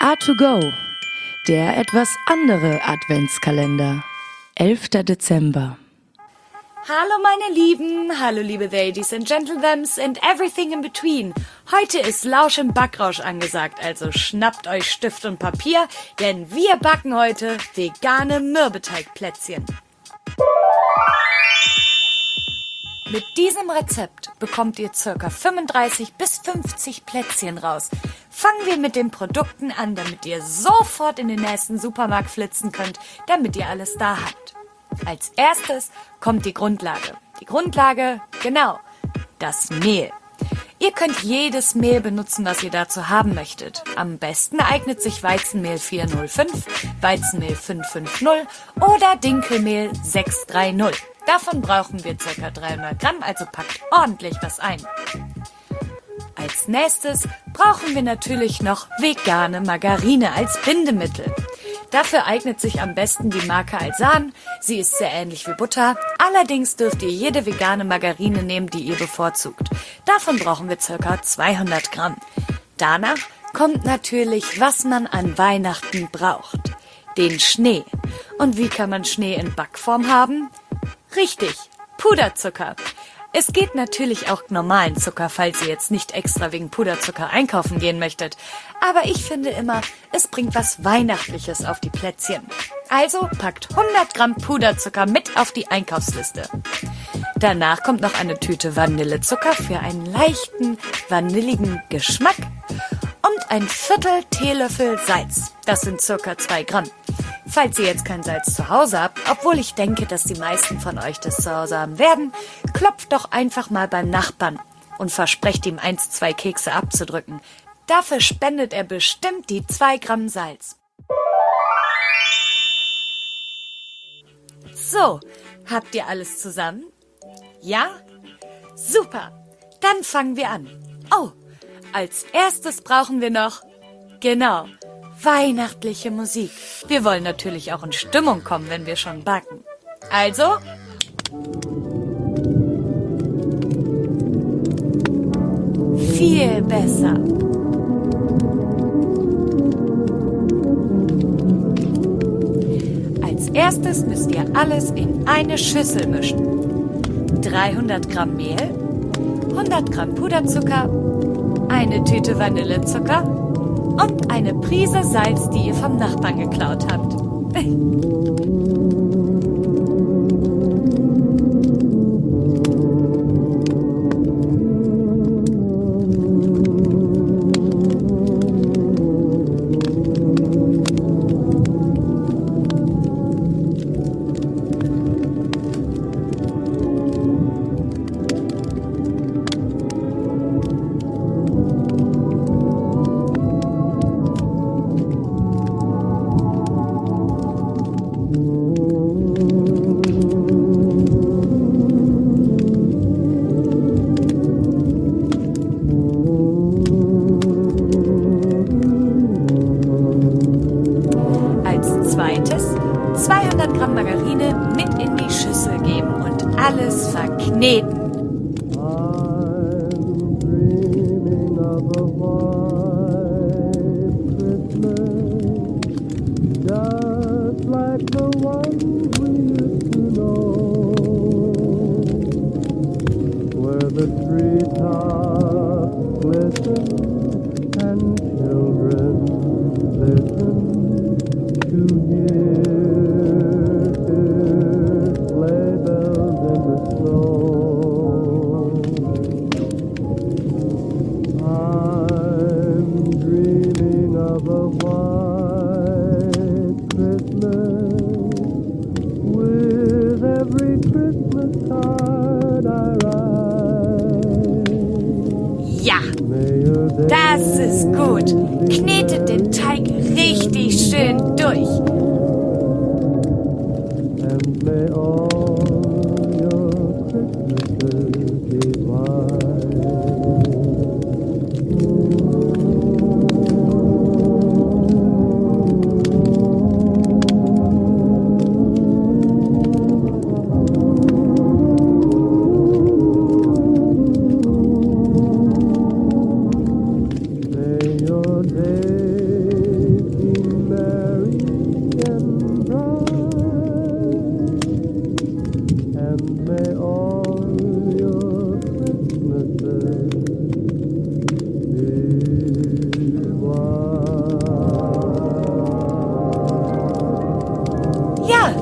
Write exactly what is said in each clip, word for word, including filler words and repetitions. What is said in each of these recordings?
A to go, der etwas andere Adventskalender. elfter Dezember. Hallo meine Lieben, hallo liebe Ladies and Gentlemen and everything in between. Heute ist Lausch im Backrausch angesagt, also schnappt euch Stift und Papier, denn wir backen heute vegane Mürbeteigplätzchen. Mit diesem Rezept bekommt ihr ca. fünfunddreißig bis fünfzig Plätzchen raus. Fangen wir mit den Produkten an, damit ihr sofort in den nächsten Supermarkt flitzen könnt, damit ihr alles da habt. Als erstes kommt die Grundlage. Die Grundlage, genau, das Mehl. Ihr könnt jedes Mehl benutzen, was ihr dazu haben möchtet. Am besten eignet sich Weizenmehl vier null fünf, Weizenmehl fünf fünf null oder Dinkelmehl sechs drei null. Davon brauchen wir ca. dreihundert Gramm, also packt ordentlich was ein. Als nächstes brauchen wir natürlich noch vegane Margarine als Bindemittel. Dafür eignet sich am besten die Marke Alsan. Sie ist sehr ähnlich wie Butter. Allerdings dürft ihr jede vegane Margarine nehmen, die ihr bevorzugt. Davon brauchen wir ca. zweihundert Gramm. Danach kommt natürlich, was man an Weihnachten braucht. Den Schnee. Und wie kann man Schnee in Backform haben? Richtig, Puderzucker. Es geht natürlich auch normalen Zucker, falls ihr jetzt nicht extra wegen Puderzucker einkaufen gehen möchtet. Aber ich finde immer, es bringt was Weihnachtliches auf die Plätzchen. Also packt hundert Gramm Puderzucker mit auf die Einkaufsliste. Danach kommt noch eine Tüte Vanillezucker für einen leichten, vanilligen Geschmack und ein Viertel Teelöffel Salz. Das sind circa zwei Gramm. Falls ihr jetzt kein Salz zu Hause habt, obwohl ich denke, dass die meisten von euch das zu Hause haben werden, klopft doch einfach mal beim Nachbarn und versprecht ihm eins, zwei Kekse abzudrücken. Dafür spendet er bestimmt die zwei Gramm Salz. So, habt ihr alles zusammen? Ja? Super, dann fangen wir an. Oh, als erstes brauchen wir noch, genau, weihnachtliche Musik. Wir wollen natürlich auch in Stimmung kommen, wenn wir schon backen. Also, viel besser. Als erstes müsst ihr alles in eine Schüssel mischen. dreihundert Gramm Mehl, hundert Gramm Puderzucker, eine Tüte Vanillezucker und eine Prise Salz, die ihr vom Nachbarn geklaut habt. Zweites, zweihundert Gramm Margarine mit in die Schüssel geben und alles verkneten. Ja, das ist gut. Knetet den Teig richtig schön durch.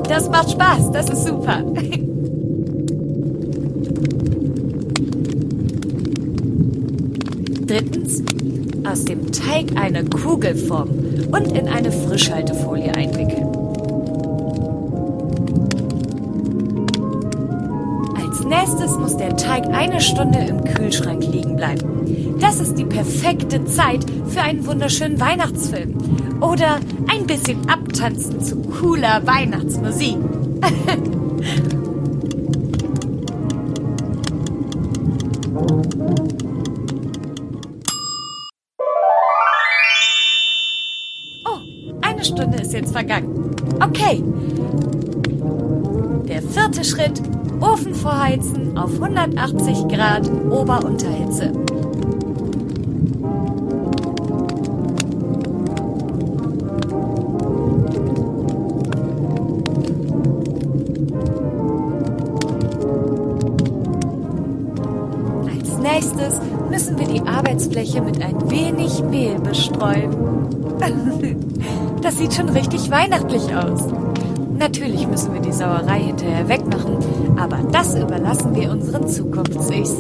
Das macht Spaß, das ist super. Drittens, aus dem Teig eine Kugel formen und in eine Frischhaltefolie einwickeln. Als nächstes muss der Teig eine Stunde im Kühlschrank liegen bleiben. Das ist die perfekte Zeit für einen wunderschönen Weihnachtsfilm. Oder ein bisschen abtanzen zu cooler Weihnachtsmusik. Oh, eine Stunde ist jetzt vergangen. Okay. Der vierte Schritt: Ofen vorheizen auf hundertachtzig Grad Ober-Unterhitze. Als nächstes müssen wir die Arbeitsfläche mit ein wenig Mehl bestreuen. Das sieht schon richtig weihnachtlich aus. Natürlich müssen wir die Sauerei hinterher wegmachen, aber das überlassen wir unseren Zukunfts-Ichs.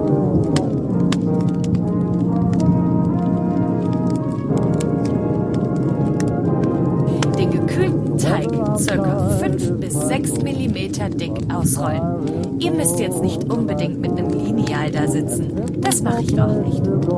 Den gekühlten Teig ca. fünf bis sechs Millimeter dick ausrollen. Ihr müsst jetzt nicht unbedingt mit einem Lineal da sitzen. Das mache ich auch nicht.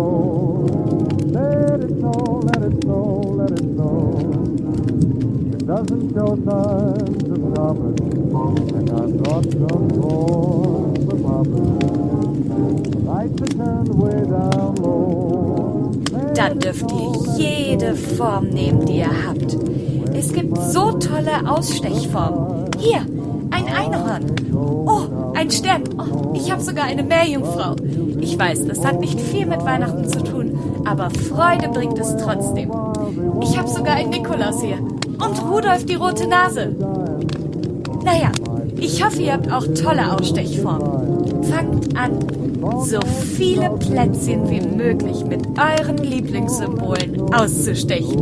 Doesn't show signs of stopping, and I've got some more for popping. Lights are turned way down low. Dann dürft ihr jede Form nehmen, die ihr habt. Es gibt so tolle Ausstechformen. Hier, ein Einhorn. Oh, ein Stern. Oh, ich habe sogar eine Meerjungfrau. Ich weiß, das hat nicht viel mit Weihnachten zu tun, aber Freude bringt es trotzdem. Ich habe sogar einen Nikolaus hier. Und Rudolf die rote Nase. Naja, ich hoffe, ihr habt auch tolle Ausstechformen. Fangt an, so viele Plätzchen wie möglich mit euren Lieblingssymbolen auszustechen.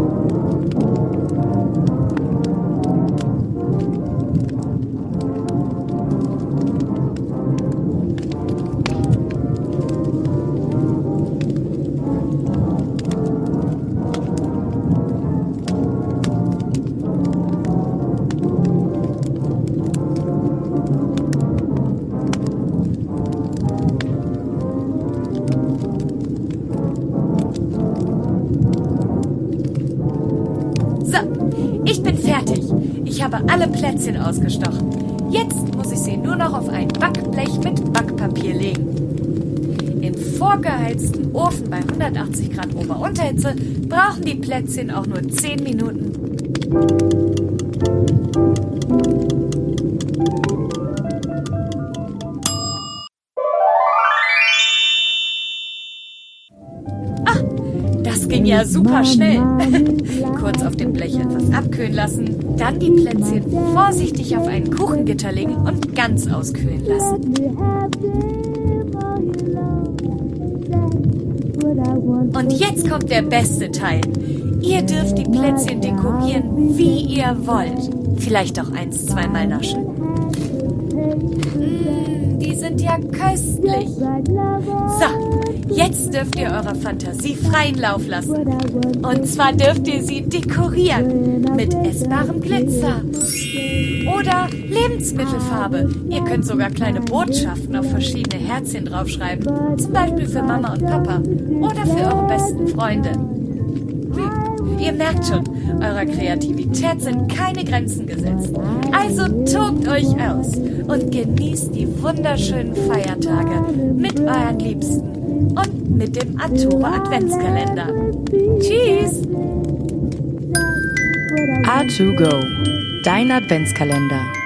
Ich bin fertig. Ich habe alle Plätzchen ausgestochen. Jetzt muss ich sie nur noch auf ein Backblech mit Backpapier legen. Im vorgeheizten Ofen bei hundertachtzig Grad Ober-Unterhitze brauchen die Plätzchen auch nur zehn Minuten. Das ging ja super schnell. Kurz auf dem Blech etwas abkühlen lassen, dann die Plätzchen vorsichtig auf ein Kuchengitter legen und ganz auskühlen lassen. Und jetzt kommt der beste Teil. Ihr dürft die Plätzchen dekorieren, wie ihr wollt. Vielleicht auch eins, zweimal naschen. Mmh, die sind ja köstlich. So, jetzt dürft ihr eurer Fantasie freien Lauf lassen. Und zwar dürft ihr sie dekorieren mit essbarem Glitzer oder Lebensmittelfarbe. Ihr könnt sogar kleine Botschaften auf verschiedene Herzchen draufschreiben. Zum Beispiel für Mama und Papa oder für eure besten Freunde. Hm, ihr merkt schon, eurer Kreativität sind keine Grenzen gesetzt. Also tobt euch aus und genießt die wunderschönen Feiertage mit euren Liebsten und mit dem Arturo Adventskalender. Tschüss! A to Go, dein Adventskalender.